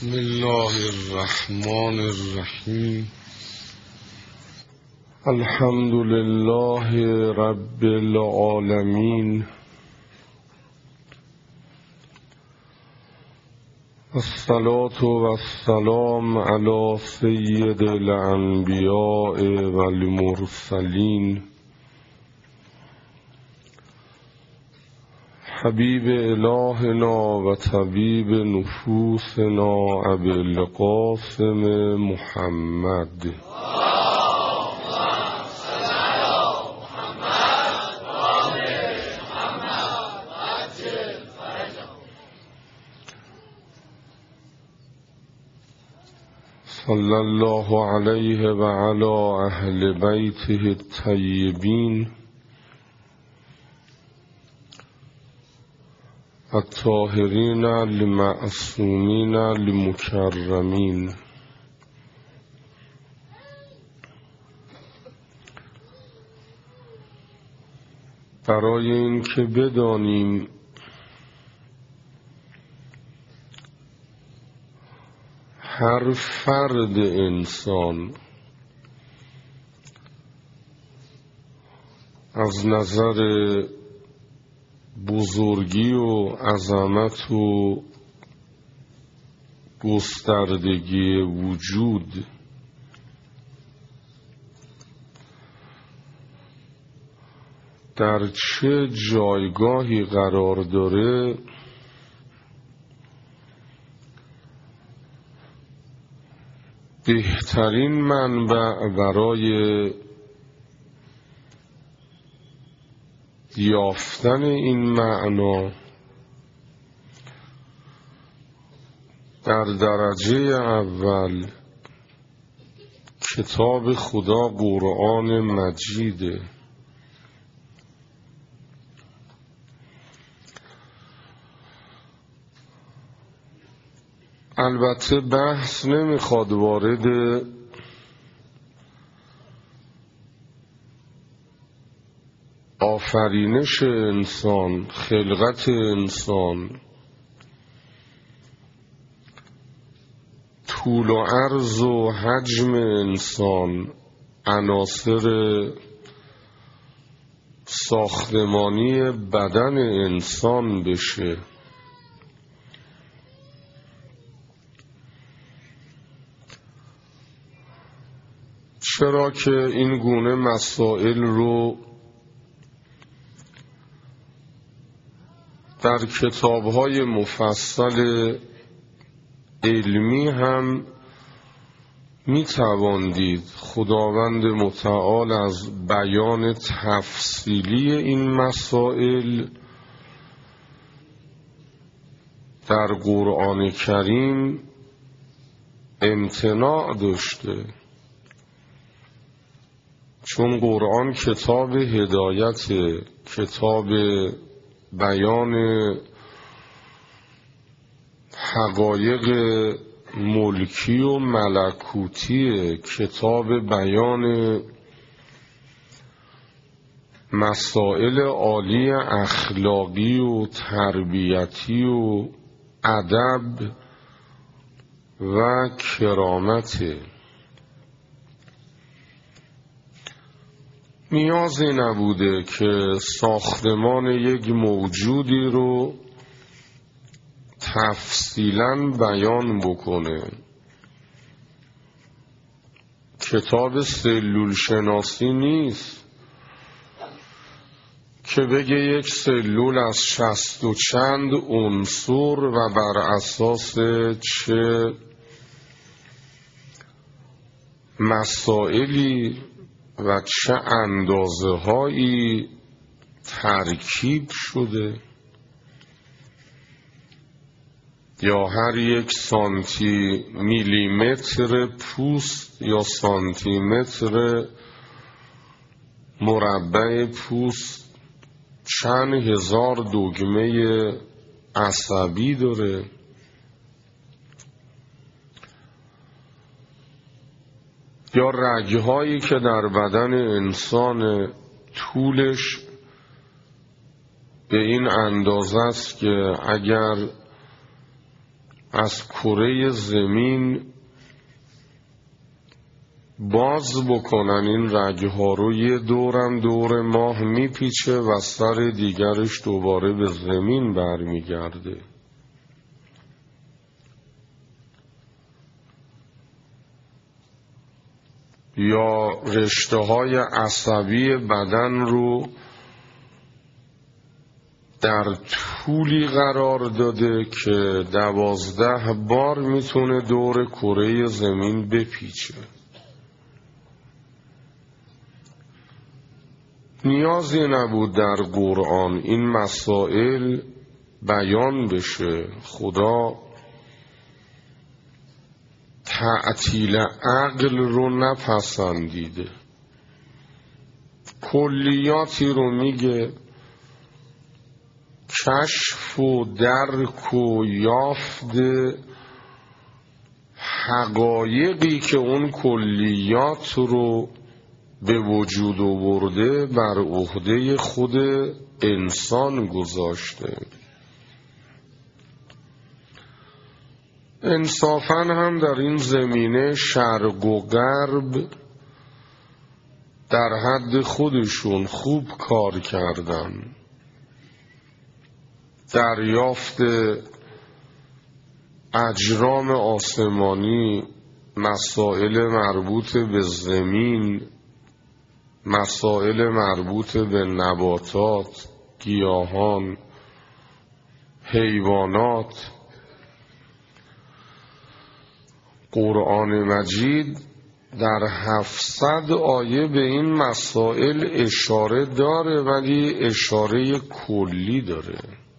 بسم الله الرحمن الرحیم. الحمد لله رب العالمین، الصلاة والسلام علی سید الانبیاء والمرسلین، حبیب الهنا و طبیب نفوسنا ابی القاسم محمد. صلی الله علیه و علی اهل بیته الطیبین الطاهرین المعصومین المکرمین. برای این که بدانیم هر فرد انسان از نظر بزرگی و عظمت و گستردگی وجود در چه جایگاهی قرار داره، بهترین منبع برای یافتن این معنا در درجه اول کتاب خدا قرآن مجیده. البته بحث نمیخواد وارد آفرینش انسان، خلقت انسان، طول و عرض و حجم انسان، عناصر ساختمانی بدن انسان بشه. چرا که این گونه مسائل رو در کتاب‌های مفصل علمی هم می‌توان دید. خداوند متعال از بیان تفصیلی این مسائل در قرآن کریم امتناع داشته، چون قرآن کتاب هدایت، کتاب بیان حقایق ملکی و ملکوتی، کتاب بیان مسائل عالی اخلاقی و تربیتی و ادب و کرامت. نیازی نبوده که ساختمان یک موجودی رو تفصیلاً بیان بکنه. کتاب سلول شناسی نیست که بگه یک سلول از 60 و چند عنصر و بر اساس چه مسائلی و چه اندازه هایی ترکیب شده، یا هر یک سانتی میلیمتر پوست یا سانتی متر مربع پوست چند هزار دگمه عصبی داره. یا رگ‌هایی که در بدن انسان طولش به این اندازه است که اگر از کره زمین باز بکنن این رگها رو، یه دورم دور ماه میپیچه و سر دیگرش دوباره به زمین برمیگرده. یا رشته های عصبی بدن رو در طولی قرار داده که 12 بار میتونه دور کره زمین بپیچه. نیازی نبود در قرآن این مسائل بیان بشه. خدا تعطیل عقل رو نپسندیده، کلیاتی رو میگه، کشف و درک و یافت حقایقی که اون کلیات رو به وجود آورده بر عهده خود انسان گذاشته. انصافاً هم در این زمینه شرق و غرب در حد خودشون خوب کار کردن. دریافت اجرام آسمانی، مسائل مربوط به زمین، مسائل مربوط به نباتات، گیاهان، حیوانات. قرآن مجید در 700 آیه به این مسائل اشاره داره، ولی اشاره کلی داره.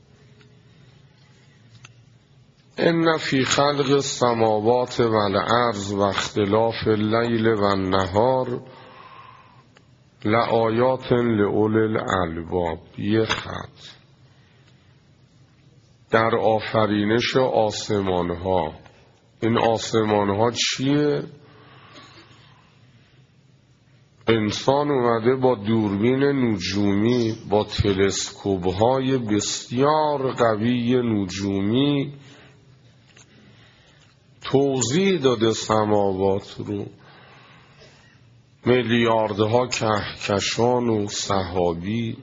ان فی خلق السماوات والارض و اختلاف اللیل و النهار لآیات لأولی الالباب. یه خط در آفرینش آسمان ها. این آسمان ها چیه؟ انسان اومده با دوربین نجومی، با تلسکوپ های بسیار قوی نجومی توضیح داده سماوات رو. میلیاردها کهکشان و سحابی،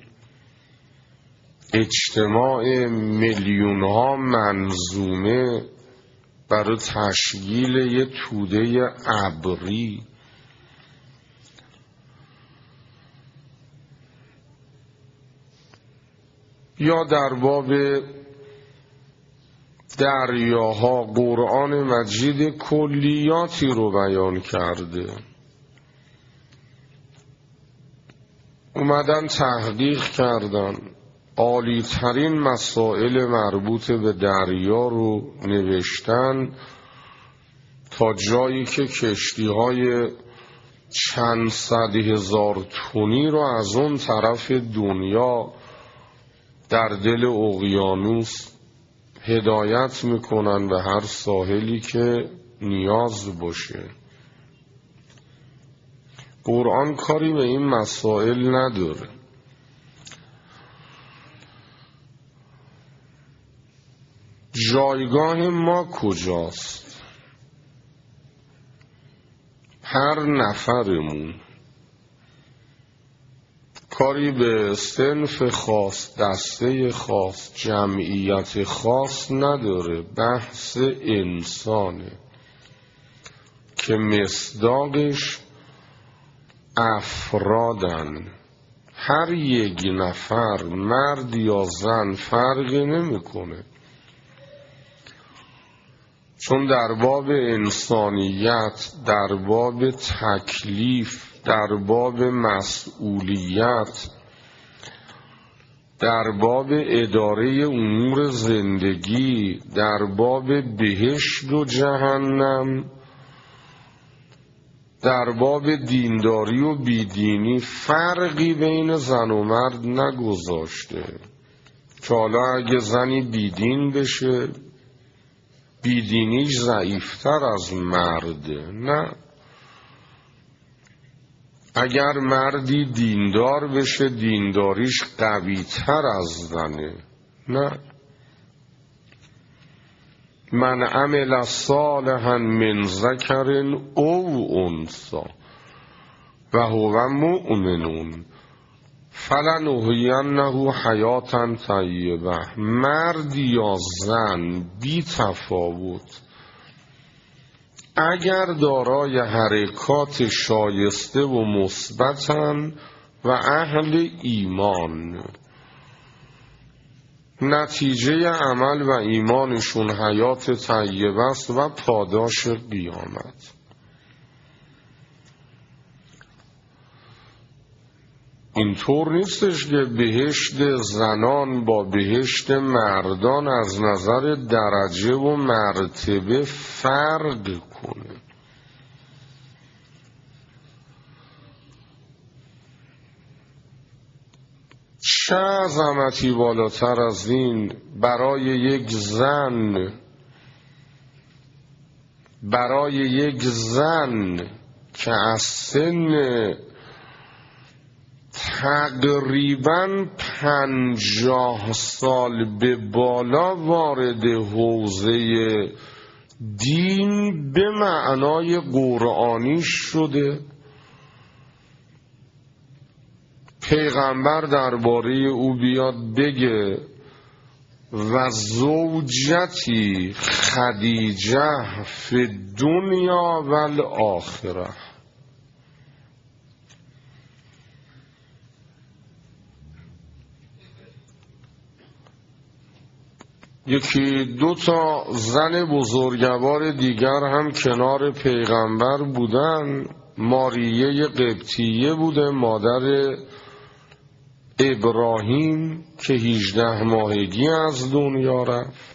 اجتماع میلیونها منظومه برای تشکیل یه توده ابری. یا در باب دریاها قرآن مجید کلیاتی رو بیان کرده. اومدن تحقیق کردن، عالی ترین مسائل مربوط به دریا رو نوشتن تا جایی که کشتی های چند صد هزار تنی رو از اون طرف دنیا در دل اقیانوس هدایت میکنن به هر ساحلی که نیاز باشه. قرآن کاری به این مسائل نداره. جایگاه ما کجاست؟ هر نفرمون کاری به صنف خاص، دسته خاص، جمعیت خاص نداره. بحث انسانه که مصداقش افرادن. هر یک نفر، مرد یا زن، فرقی نمیکنه، چون در باب انسانیت، در باب تکلیف، در باب مسئولیت، در باب اداره امور زندگی، در باب بهشت و جهنم، در باب دینداری و بیدینی فرقی بین زن و مرد نگذاشته که حالا اگه زنی بیدین بشه بیدینیش ضعیفتر از مرده. نه، اگر مردی دیندار بشه دینداریش قویتر از زنه. نه، من عمل صالحا من ذکر او انثی و هو مؤمن فلنحینه حیاة طیبه. مرد یا زن بی تفاوت اگر دارای حرکات شایسته و مثبتن و اهل ایمان، نتیجه عمل و ایمانشون حیات طیبه است و پاداش قیامت. اینطور نیستش که بهشت زنان با بهشت مردان از نظر درجه و مرتبه فرق کنه. چه عظمتی بالاتر از این برای یک زن که از سن تقریباً 50 سال به بالا وارد حوزه دین به معنای قرآنی شده. پیغمبر درباره او بیاد بگه و زوجتی خدیجه فی الدنیا و الاخره. یکی دو تا زن بزرگوار دیگر هم کنار پیغمبر بودن. ماریه قبطیه بوده، مادر ابراهیم که 18 ماهگی از دنیا رفت.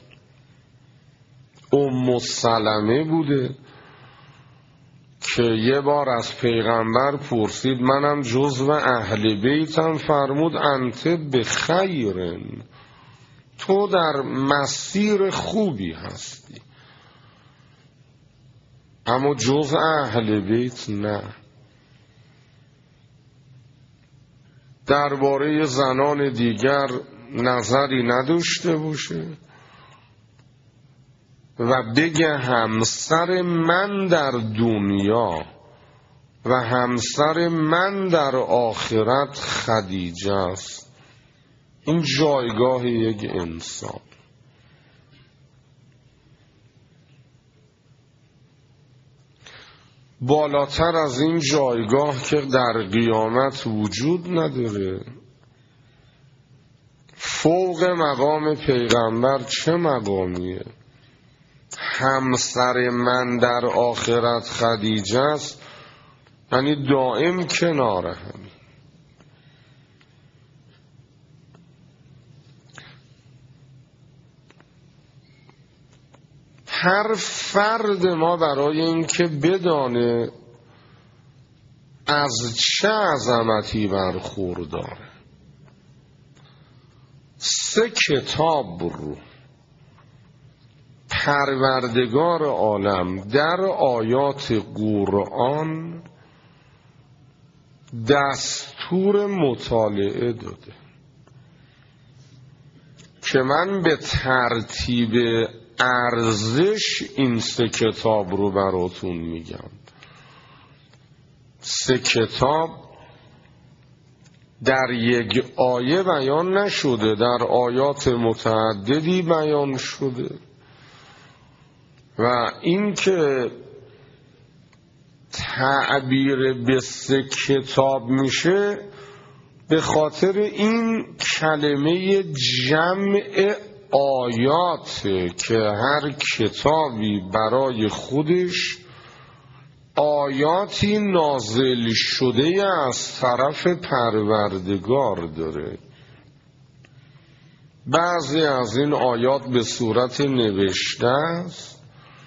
ام سلمه بوده که یه بار از پیغمبر پرسید منم جزو اهل بیتم، فرمود انت بخیرن، تو در مسیر خوبی هستی، اما جز اهل بیت نه. درباره زنان دیگر نظری نداشته باشه و بگه همسر من در دنیا و همسر من در آخرت خدیجه است. این جایگاه یک انسان. بالاتر از این جایگاه که در قیامت وجود نداره. فوق مقام پیغمبر چه مقامیه؟ همسر من در آخرت خدیجه است، یعنی دائم کنار هم. هر فرد ما برای اینکه بدانه از چه عظمتی برخورداره، 3 کتاب رو پروردگار عالم در آیات قرآن دستور مطالعه داده که من به ترتیب ارزش این 3 کتاب رو براتون میگم. 3 کتاب در یک آیه بیان نشده، در آیات متعددی بیان شده و این که تعبیر به 3 کتاب میشه به خاطر این کلمه جمع آیات که هر کتابی برای خودش آیاتی نازل شده از طرف پروردگار داره. بعضی از این آیات به صورت نوشته است،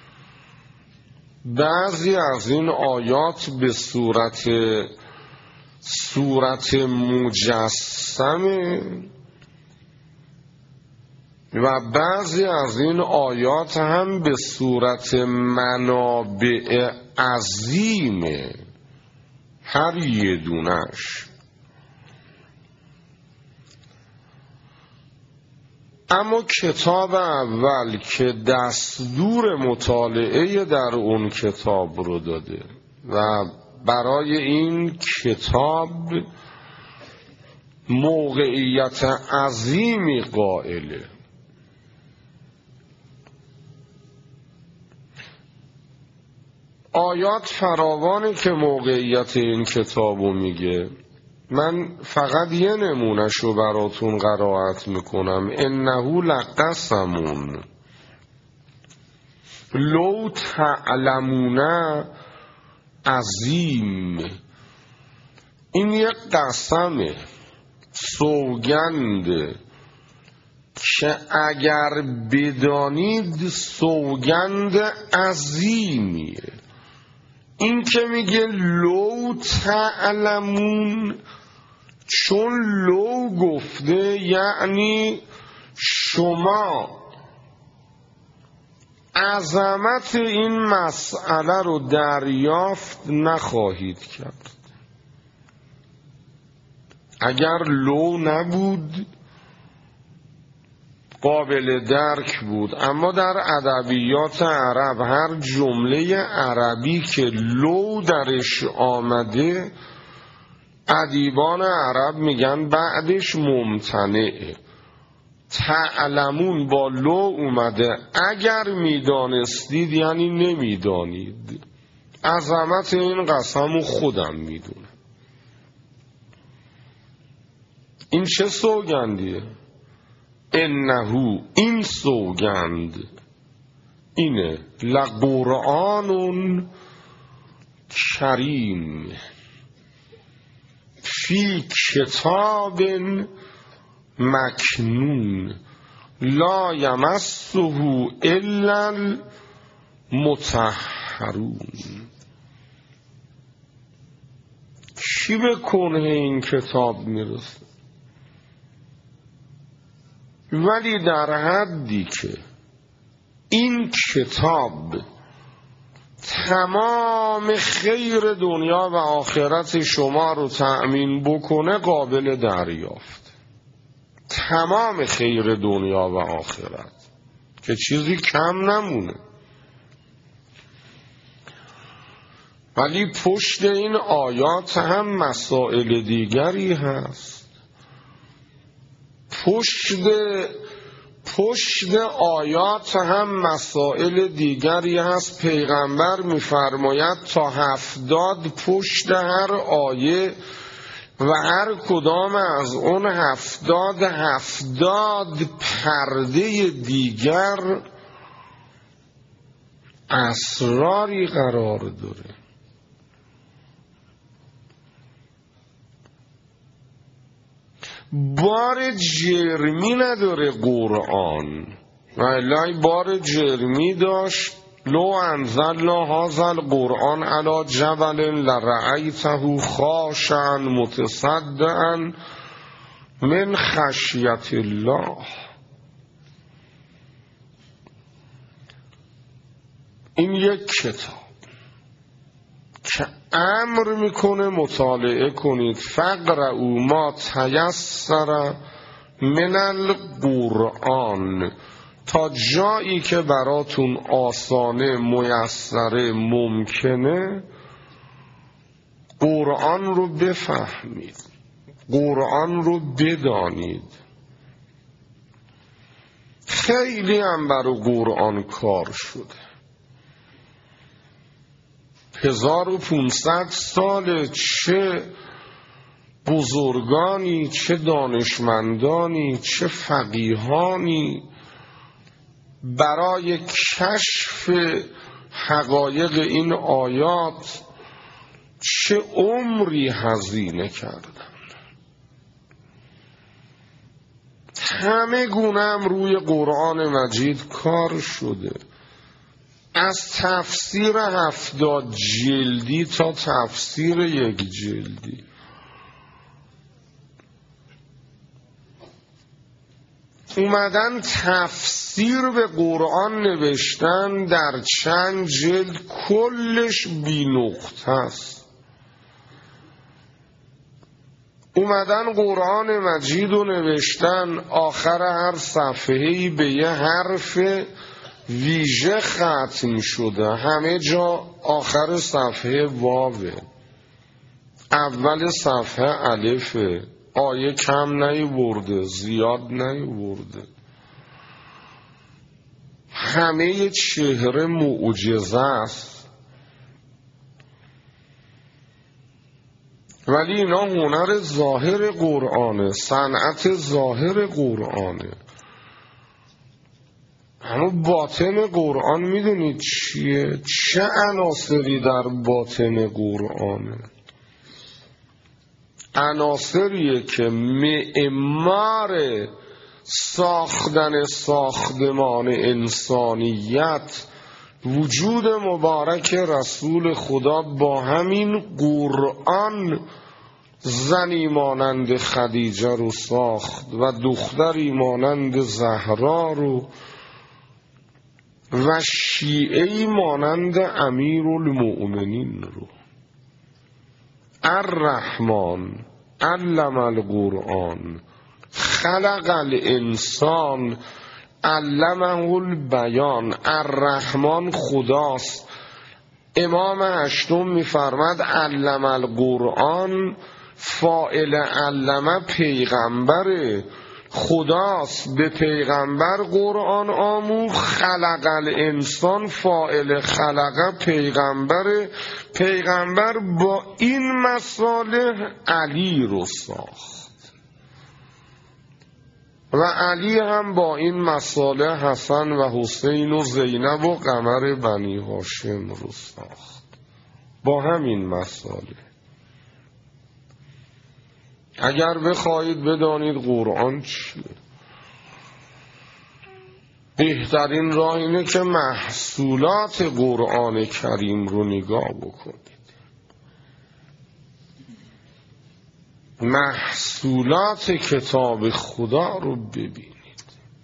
بعضی از این آیات به صورت مجسمه و بعضی از این آیات هم به صورت منابع عظیمه، هر یه دونش. اما کتاب اول که دستور مطالعه در اون کتاب رو داده و برای این کتاب موقعیت عظیمی قائله. آیات فراوانی که موقعیت این کتابو میگه. من فقط یه نمونهشو براتون قرائت میکنم. انه لقسمون لو تعلمون عظیم. این یک قسمه، سوگنده که اگر بدانید سوگند عظیمیه. این که میگه لو تعلمون، چون لو گفته یعنی شما عظمت این مسئله رو دریافت نخواهید کرد. اگر لو نبود قابل درک بود، اما در ادبیات عرب هر جمله عربی که لو درش آمده ادیبان عرب میگن بعدش ممتنعه. تعلمون با لو اومده، اگر میدانستید یعنی نمیدانید. عظمت این قسم خودم میدونم. این چه سوگندیه؟ انه، این سوگند اینه، لقرآن کریم فی کتاب مکنون لا یمسه الا المطهرون. کی به کنه این کتاب میرسه؟ ولی در حدی که این کتاب تمام خیر دنیا و آخرت شما رو تأمین بکنه قابل دریافت. تمام خیر دنیا و آخرت، که چیزی کم نمونه. ولی پشت این آیات هم مسائل دیگری هست. پشت آیات هم مسائل دیگری هست. پیغمبر می‌فرماید تا 70 پشت هر آیه و هر کدام از اون 70 پرده دیگر اسراری قرار داره. بار جرمی نداره قرآن، ولی بار جرمی داشت. لو انزلنا هذا القرآن علی جبل لرأیته خاشعا متصدعا من خشیت الله. این یک کتاب که امر میکنه مطالعه کنید. فقرؤوا ما تیسر من القرآن، تا جایی که براتون آسانه میسره ممکنه قرآن رو بفهمید، قرآن رو بدانید. خیلی هم برای قرآن کار شده. 1500 سال چه بزرگانی، چه دانشمندانی، چه فقیهانی برای کشف حقایق این آیات چه عمری هزینه کردن. همه گونه هم روی قرآن مجید کار شده، از تفسیر 70 جلدی تا تفسیر 1 جلدی. اومدن تفسیر به قرآن نوشتن در چند جلد، کلش بی نقطه است. اومدن قرآن مجید رو نوشتن، آخر هر صفحه‌ای به یه حرف ویژه ختم شده. همه جا آخر صفحه واوه، اول صفحه الفه، آیه کم نیورده، زیاد نیورده. همه چهره معجزه است، ولی اینا هنر ظاهر قرآنه، صنعت ظاهر قرآنه. اما باطن قرآن میدونید چیه؟ چه عناصری در باطن قرآنه؟ عناصریه که معمار ساختن ساختمان انسانیت وجود مبارک رسول خدا با همین قرآن زنی مانند خدیجه رو ساخت و دختری مانند زهرا رو و شیعه‌ای مانند امیرالمؤمنین رو. الرحمن علم القرآن خلق الانسان علمه البیان. الرحمن خداست. امام هشتم میفرماد علم القرآن، فاعل علمه پیغمبره، خداست به پیغمبر قرآن آموخت. خلق الانسان، فاعل خلقه پیغمبره، پیغمبر با این مصالح علی رو ساخت و علی هم با این مصالح حسن و حسین و زینب و قمر بنی هاشم رو ساخت. با همین مصالح. اگر بخواهید بدانید قرآن چیه، بهترین راه اینه که محصولات قرآن کریم رو نگاه بکنید. محصولات کتاب خدا رو ببینید.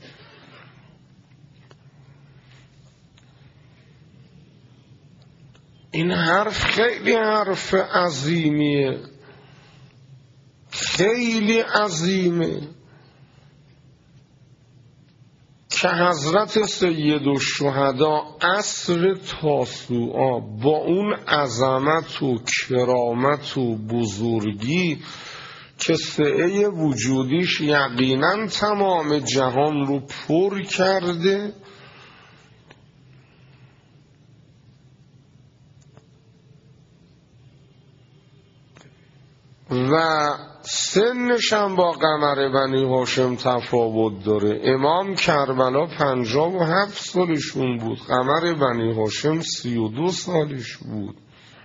این حرف خیلی حرف عظیمیه، خیلی عظیمه که حضرت سیدالشهدا عصر تاسوعا با اون عظمت و کرامت و بزرگی که سعه وجودیش یقینا تمام جهان رو پر کرده و سنش هم با قمر بنی هاشم تفاوت داره. امام کربلا 57 سالشون بود، قمر بنی هاشم 32 سالش بود.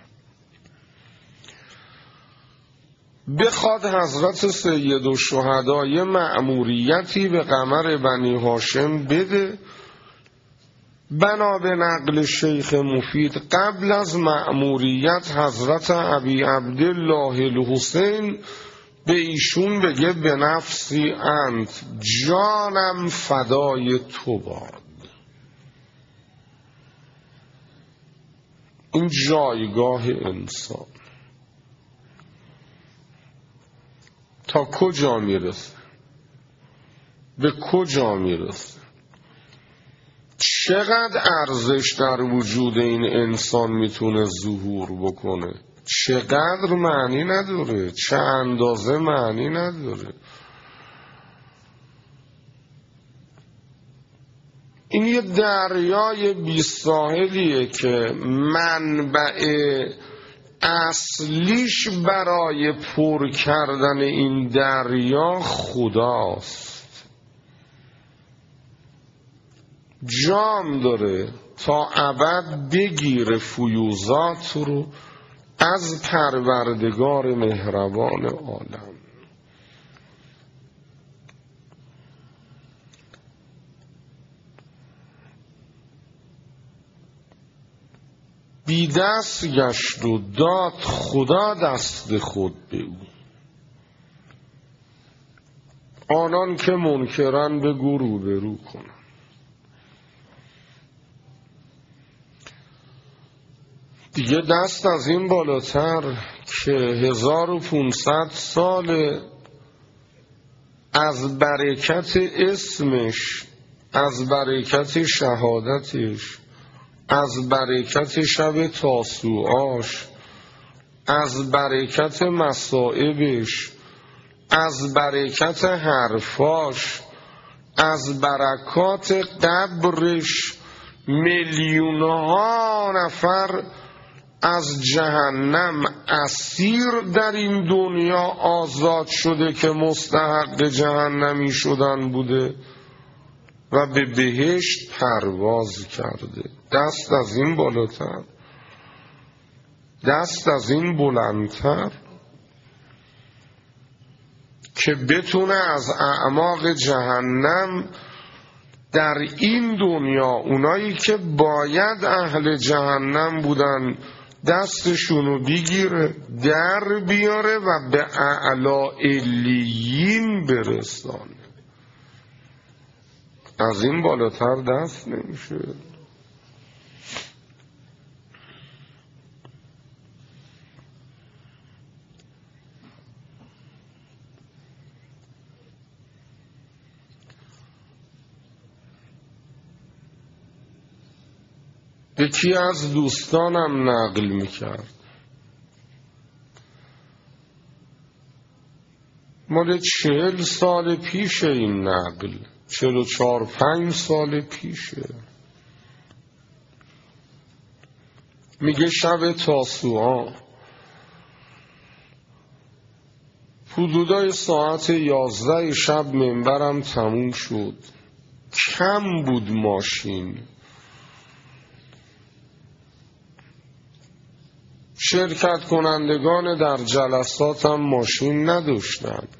بخواد حضرت سیدالشهدا یه مأموریتی به قمر بنی هاشم بده، بنا به نقل شیخ مفید قبل از مأموریت حضرت ابی عبدالله الحسین به ایشون بگه به نفسی انت، جانم فدای تو باد. این جایگاه انسان تا کجا میرسه؟ به کجا میرسه؟ چقدر ارزش در وجود این انسان میتونه ظهور بکنه؟ چقدر معنی نداره؟ چه اندازه معنی نداره؟ این یه دریای بی ساحلیه که منبع اصلیش برای پر کردن این دریا خداست. جام داره تا ابد بگیره فیوزات رو از پروردگار مهربان عالم. بی دست گشت و داد خدا دست خود به او. آنان که منکرن بگو روبرو کنن. دیگه دست از این بالاتر که 1500 سال از برکت اسمش، از برکت شهادتش، از برکت شب تاسوعاش، از برکت مصائبش، از برکت حرفاش، از برکات قبرش میلیونها نفر از جهنم اسیر در این دنیا آزاد شده که مستحق جهنمی شدن بوده و به بهشت پرواز کرده. دست از این بالاتر، دست از این بلندتر که بتونه از اعماق جهنم در این دنیا اونایی که باید اهل جهنم بودن دستشونو بگیره، در بیاره و به اعلی علیین برسانه. از این بالاتر دست نمیشه. یکی از دوستانم نقل میکرد، مال 40 سال پیشه این نقل، 44-45 سال پیشه. میگه شب تاسوعا حدودای ساعت 11 شب منبرم تموم شد، کم بود ماشین، شرکت کنندگان در جلساتم ماشین نداشتن.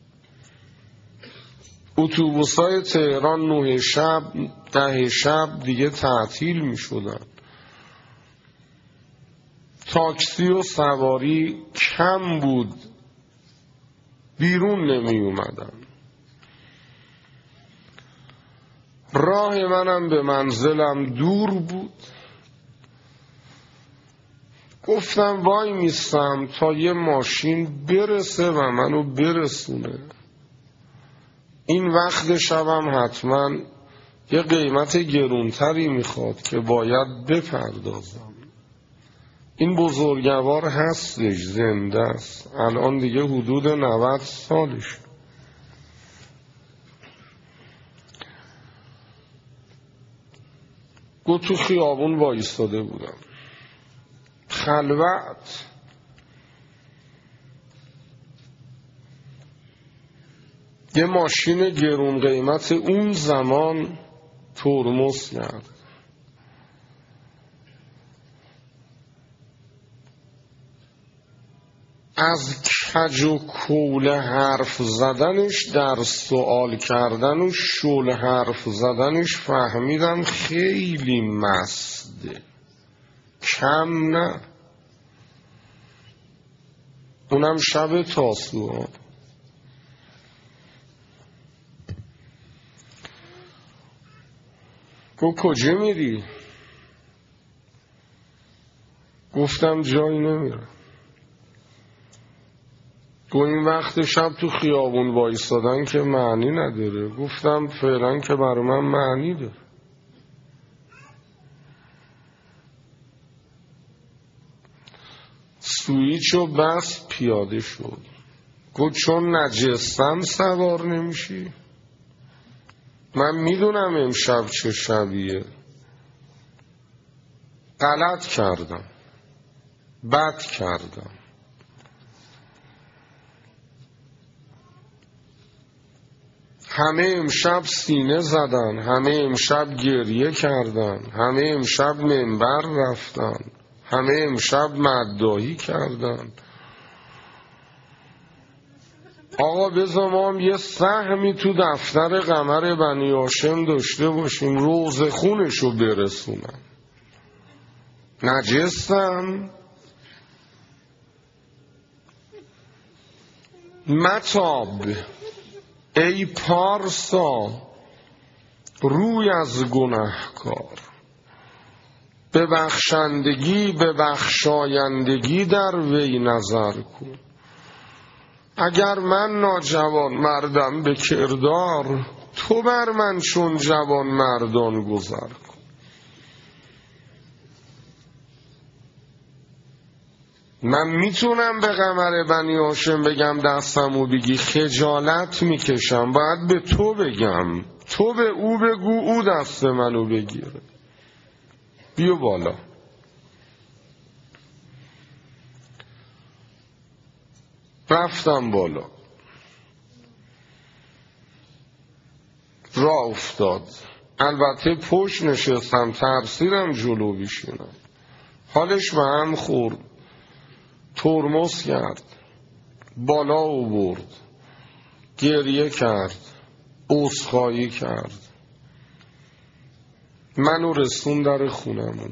اتوبوسای تهران 9 شب 10 شب دیگه تعطیل می شدن. تاکسی و سواری کم بود، بیرون نمی اومدن. راه منم به منزلم دور بود. گفتم وای میستم تا یه ماشین برسه و منو برسونه. این وقت شبم حتما یه قیمت گرونتری میخواد که باید بپردازم. این بزرگوار هستش، زنده است، الان دیگه حدود 90 سالش. گفت تو خیابون وایستاده بودم، خلوت. یه ماشین گرون قیمت اون زمان ترمز کرد. از کج و کول حرف زدنش، در سوال کردن و شل حرف زدنش فهمیدم خیلی مسته، کم نه. اونم شب تاسوعا. گفت کجا میری؟ گفتم جایی نمیرم. گفت این وقت شب تو خیابون وایستادن که معنی نداره. گفتم فعلا که برای من معنی داره. سویچو بس پیاده شد. گفت چون نجستم سوار نمیشی؟ من میدونم امشب چه شبیه. غلط کردم، بد کردم. همه امشب سینه زدن، همه امشب گریه کردن، همه امشب منبر رفتن، همه امشب مداحی کردن. آقا بذار ما هم یه سهمی تو دفتر قمر بنی هاشم داشته باشیم، روز خونشو برسونم. نجستم؟ متاب ای پارسا روی از گناهکار. به بخشندگی به بخشایندگی در وی نظر کن. اگر من ناجوان مردم به کردار، تو بر من چون جوان مردان گذر کن. من میتونم به قمر بنی هاشم بگم دستمو بگی، خجالت میکشم، باید به تو بگم، تو به او بگو او دست منو بگیره. بیو بالا. رفتم بالا، راه افتاد. البته پشت نشستم، ترسیدم جلو بشینم. حالش به هم خورد، ترمز کرد، بالا آورد، گریه کرد، عذرخواهی کرد، منو رسون در خونمون.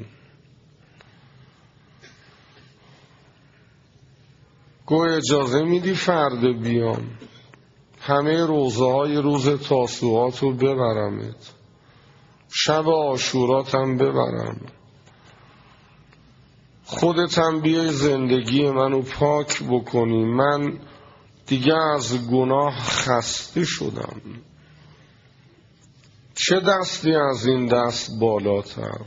گوی اجازه میدی فردا بیام، همه روزه های روز تاسوعات رو ببرمت، شب عاشوراتم ببرم، خودتم بیای زندگی منو پاک بکنی. من دیگه از گناه خسته شدم. چه دستی از این دست بالاتر،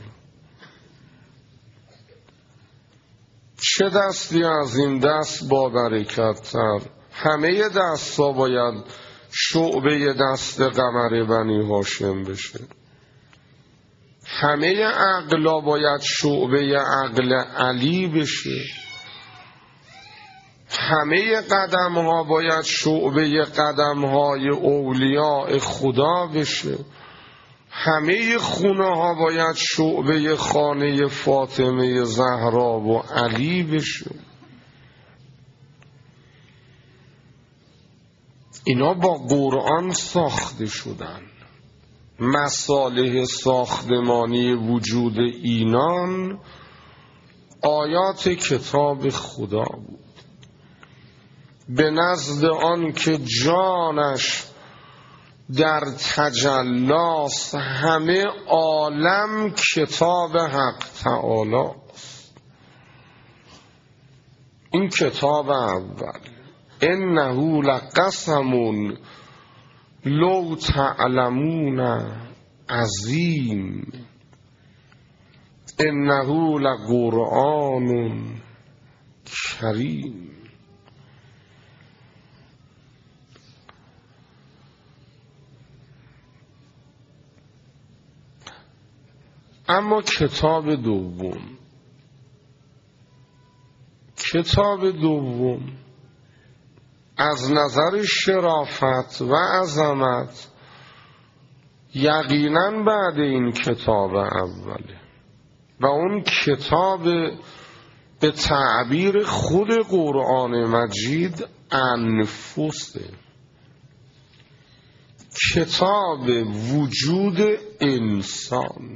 چه دستی از این دست با برکت‌تر. همه دست‌ها باید شعبه دست قمر بنی هاشم بشه. همه عقلا باید شعبه عقل علی بشه. همه قدم‌ها باید شعبه قدم‌های اولیاء خدا بشه. همه خونه ها باید شعبه خانه فاطمه زهرا و علی بشه. اینا با قرآن ساخته شدن. مصالح ساختمانی وجود اینان آیات کتاب خدا بود. به نزد آن که جانش در تجلاس، همه عالم کتاب حق تعالی است. این کتاب اول، انه لقسم لو تعلمون عظیم، انه لقرآن کریم. اما کتاب دوم از نظر شرافت و عظمت یقینا بعد این کتاب اوله و اون کتاب به تعبیر خود قرآن مجید انفسه، کتاب وجود انسان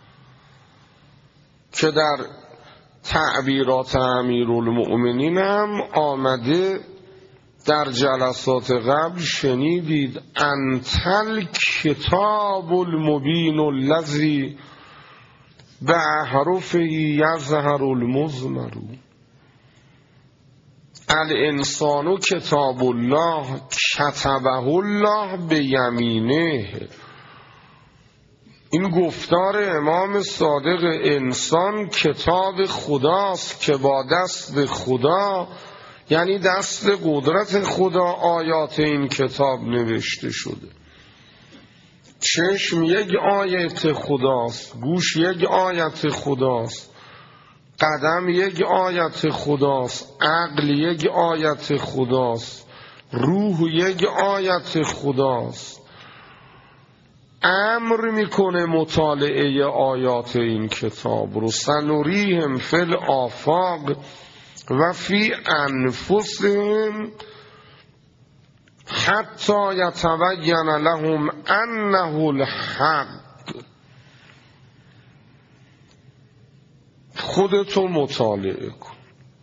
که در تعبیرات امیرالمؤمنین هم آمده. در جلسات قبل شنیدید انتل کتاب المبین الذی به احرفه یظهر المضمر. الانسان کتاب الله کتبه الله به یمینه. این گفتار امام صادق، انسان کتاب خداست که با دست خدا، یعنی دست قدرت خدا، آیات این کتاب نوشته شده. چشم یک آیت خداست، گوش یک آیت خداست، قدم یک آیت خداست، عقل یک آیت خداست، روح یک آیت خداست. امر میکنه مطالعه آیات این کتاب رو. سنوریهم فی الآفاق و فی انفسهم حتی یتبین لهم انه الحق. خودتو مطالعه کن.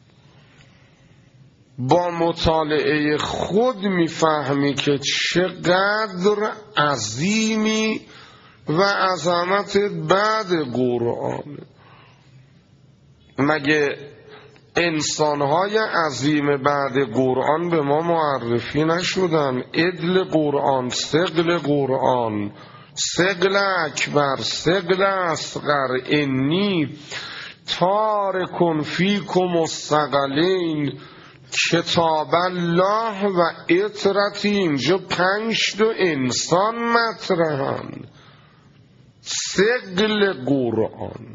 با مطالعه خود میفهمی که چقدر عظیمی و عظمت بعد قرآن. مگه انسانهای عظیم بعد قرآن به ما معرفی نشدن؟ عدل قرآن، ثقل قرآن، ثقل اکبر، ثقل اصغر، انی تارکن فیکم الثقلین، کتاب الله و اطرتی. اینجا 5 انسان مطرحن. ثقل قرآن.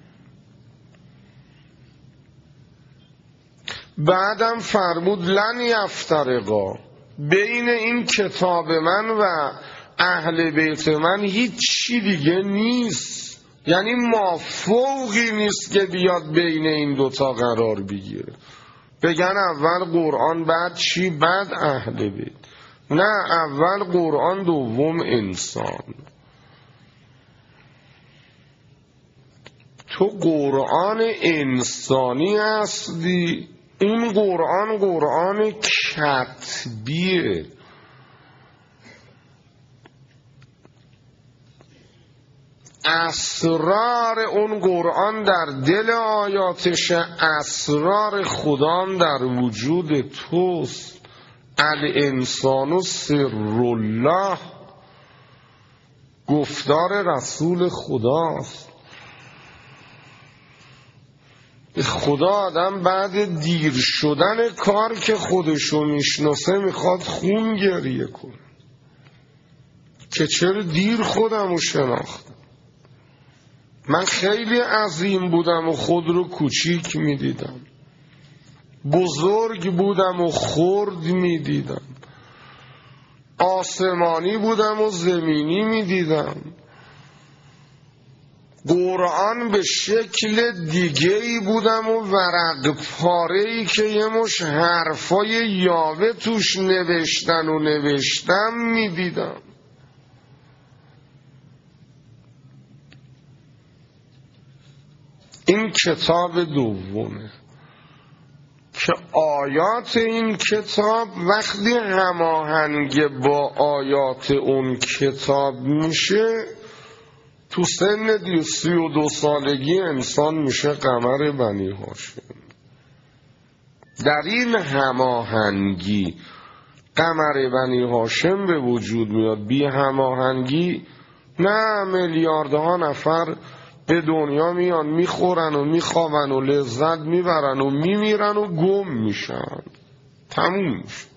بعدم فرمود لن یفترقا، بین این کتاب من و اهل بیت من هیچی دیگه نیست. یعنی مافوقی نیست که بیاد بین این دوتا قرار بگیره، بگن اول قرآن بعد چی؟ بعد اهل بیت. نه، اول قرآن دوم انسان. تو قرآن انسانی هستی، این قرآن کتبیه. اسرار اون قرآن در دل آیاتش، اسرار خدام در وجود توست. الانسان سر الله، گفتار رسول خداست. خدا آدم بعد دیر شدن کار که خودشو میشناسه میخواد خون گریه کنه که چرا دیر خودمو شناختم. من خیلی عظیم بودم و خود رو کوچیک میدیدم، بزرگ بودم و خرد میدیدم، آسمانی بودم و زمینی میدیدم. قرآن به شکل دیگه‌ای بودم و ورق پاره‌ای که یه مش حرفای یاوه توش نوشتم میدیدم. این کتاب دومه که آیات این کتاب وقتی هماهنگ با آیات اون کتاب میشه، تو سن 32 سالگی انسان میشه قمر بنی هاشم. در این هماهنگی قمر بنی هاشم به وجود میاد. بی هماهنگی نه، میلیاردها نفر به دنیا میان، میخورن و میخوابن و لذت میبرن و میمیرن و گم میشن، تموم میشن.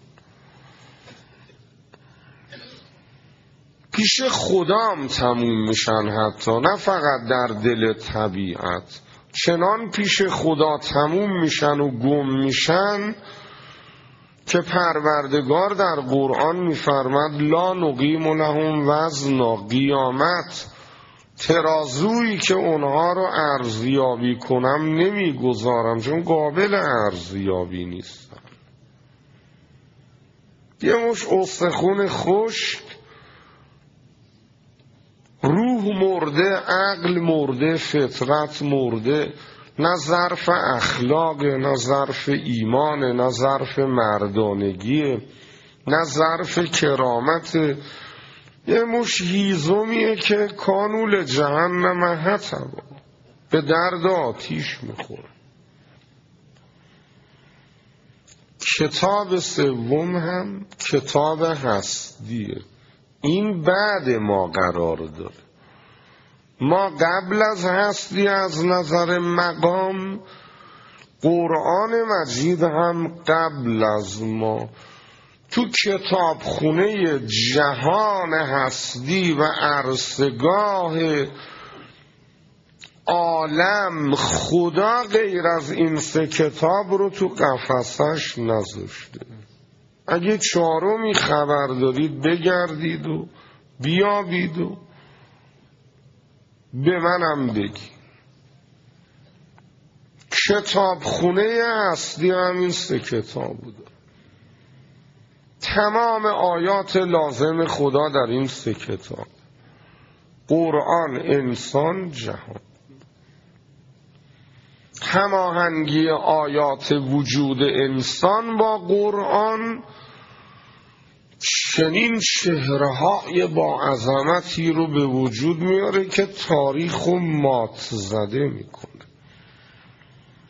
پیش خدام تموم میشن، حتی نه فقط در دل طبیعت، چنان پیش خدا تموم میشن و گم میشن که پروردگار در قرآن میفرماد لا نقیم لهم وزنا، قیامت ترازویی که اونها رو ارزیابی کنم نمیگذارم، چون قابل ارزیابی نیستن. یه مش استخون خشک، روح مرده، عقل مرده، فطرت مرده، نه ظرف اخلاق، نه ظرف ایمان، نه ظرف مردانگی، نه ظرف کرامت. یه مش هیزمیه که کانول جهنم حطبا، به درد آتیش میخوره. کتاب سوم هم کتاب هستیه. این بعد ما قرار داره. ما قبل از هستی از نظر مقام، قرآن مجید هم قبل از ما. تو کتابخونه جهان هستی و عرصگاه عالم خدا غیر از این 3 کتاب رو تو قفسش نذاشته. اگه 4می خبر دارید بگردید و بیابید و به منم بگی. کتابخونه هستی همین 3 کتاب بوده. تمام آیات لازم خدا در این 3 کتاب: قرآن، انسان، جهان. هماهنگی آیات وجود انسان با قرآن چنین چهره‌های با عظمتی رو به وجود میاره که تاریخ رو مات زده میکنه.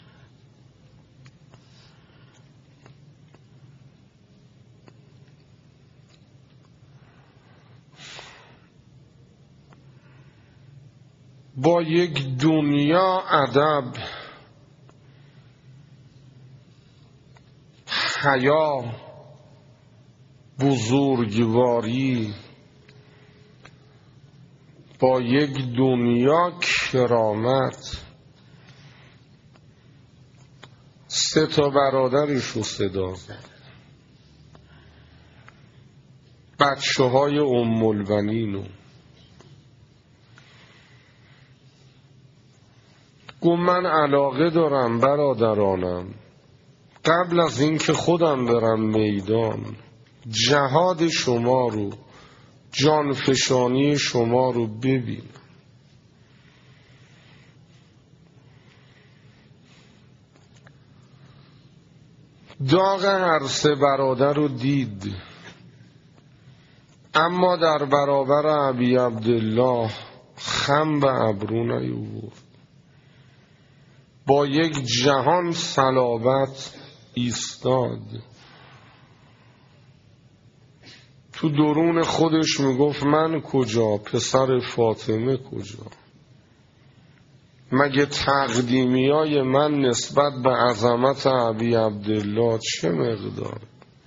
با یک دنیا ادب، حیا، بزرگواری، با یک دنیا کرامت، 3 برادرش رو صدا زد، بچه های ام البنینو. گفت من علاقه دارم برادرانم قبل از اینکه خودم برم میدان جهاد شما رو، جانفشانی شما رو ببینم. داغ هر 3 برادر رو دید، اما در برابر ابی عبدالله خم به ابرو نیاورد. با یک جهان صلابت ایستاد. تو درون خودش میگفت من کجا، پسر فاطمه کجا؟ مگه تقدیمیای من نسبت به عظمت ابی عبدالله چه مقدار؟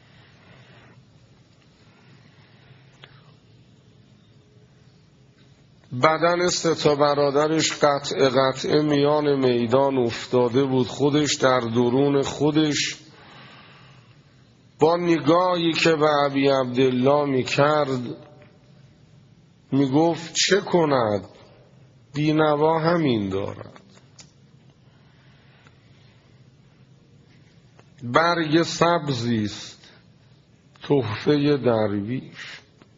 بدن 3 برادرش قطعه میان میدان افتاده بود. خودش در درون خودش با نگاهی که به ابی عبدالله میکرد میگفت چه کند، بینوا همین دارد. برگ سبزیست تحفه درویش،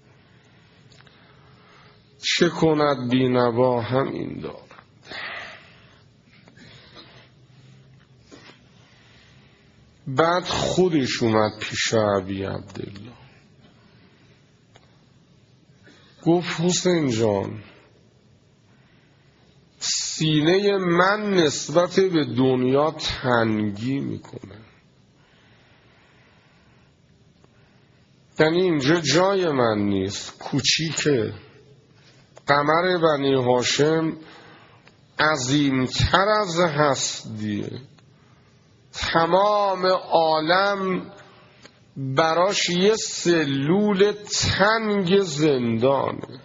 چه کند بینوا همین دارد. بعد خودش اومد پیش ابی عبدالله، گفت حسین جان، سینه من نسبت به دنیا تنگی میکنه، یعنی اینجا جای من نیست، کوچیکه. قمر بنی هاشم عظیمتر از هستیه، تمام عالم براش یه سلول تنگ زندانه.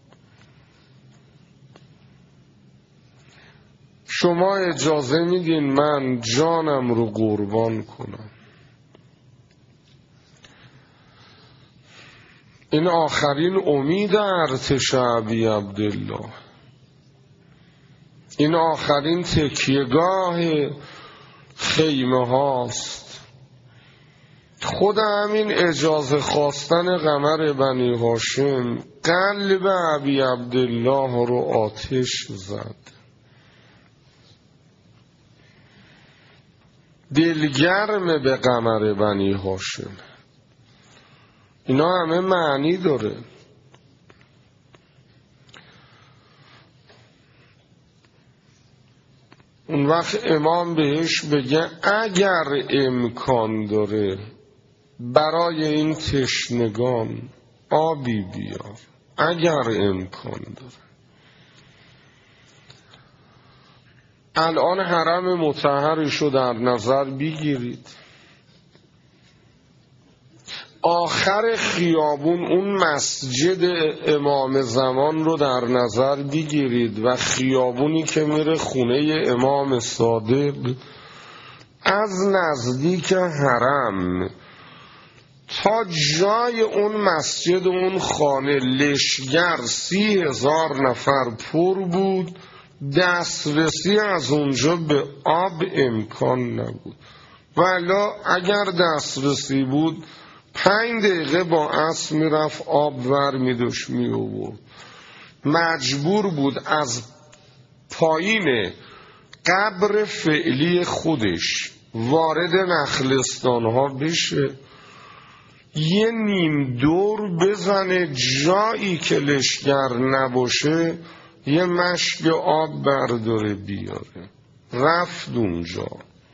شما اجازه میدین من جانم رو قربان کنم؟ این آخرین امید ارتش ابی عبدالله، این آخرین تکیهگاه خیمه هاست. خود همین اجازه خواستن قمر بنی هاشم قلب ابی عبدالله رو آتش زد. دلگرم به قمر بنی هاشم. اینا همه معنی داره. اون وقت امام بهش بگه اگر امکان داره برای این تشنگان آبی بیار، اگر امکان داره. الان حرم مطهرش رو در نظر بگیرید، آخر خیابون اون مسجد امام زمان رو در نظر بگیرید و خیابونی که میره خونه امام صادق، از نزدیک حرم تا جای اون مسجد اون خانه لشگر 30,000 نفر پر بود. دسترسی از اونجا به آب امکان نبود، ولی اگر دسترسی بود 5 دقیقه با اسب میرفت آب ور میداشت میآورد. مجبور بود از پایین قبر فعلی خودش وارد نخلستان ها بشه، یه نیم دور بزنه، جایی که لشگر نباشه یه مشک آب برداره بیاره. رفت اونجا،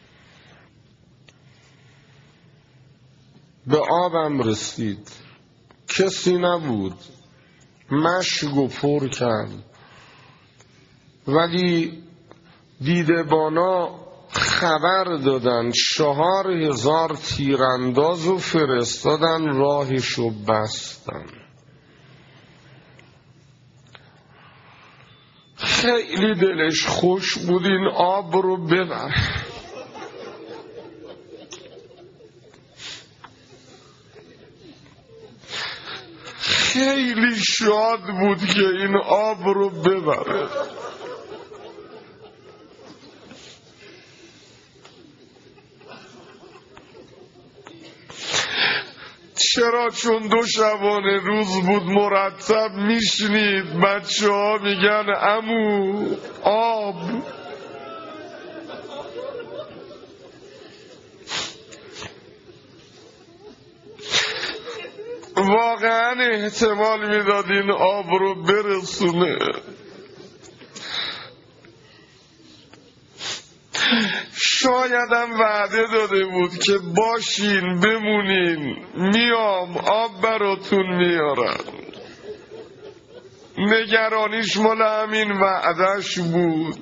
به آبم رسید، کسی نبود، مشک پر کرد، ولی دیدبانا خبر دادن 4000 تیرانداز رو فرستادن راهشو بستن. خیلی دلش خوش بود این آب رو ببره. خیلی شاد بود که این آب رو ببره. چرا؟ چون 2 شبانه روز بود مرتب میشنید بچه ها میگن عمو آب. واقعا احتمال میداد این آب رو برسونه. شایدم وعده داده بود که باشین بمونین میام آب براتون میارم. نگرانیش مال همین وعدهش بود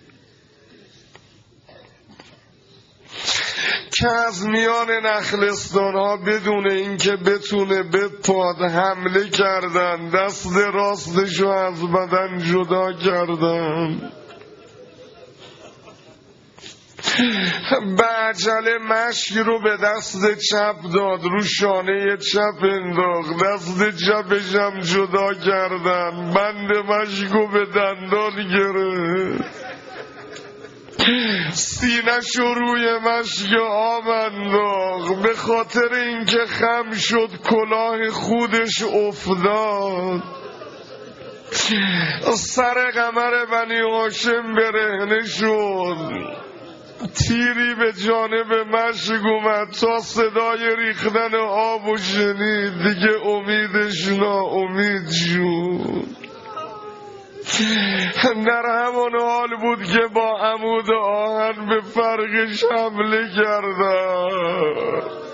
که از میان نخلستان ها بدون اینکه بتونه بپاد حمله کردن، دست راستشو از بدن جدا کردن. به عجله مشک رو به دست چپ داد، رو شانه چپ انداخت، دست چپشم جدا کردن، بند مشک رو به دندان گرفت، سینه‌ش رو روی مشک آب انداخت. به خاطر اینکه خم شد کلاه خودش افتاد، سر قمر بنی هاشم برهنه شد. تیری به جانب مشک اومد، تا صدای ریختن آب و شنید دیگه امیدش ناامید شد. در همان حال بود که با عمود آهن به فرقش حمله کردن.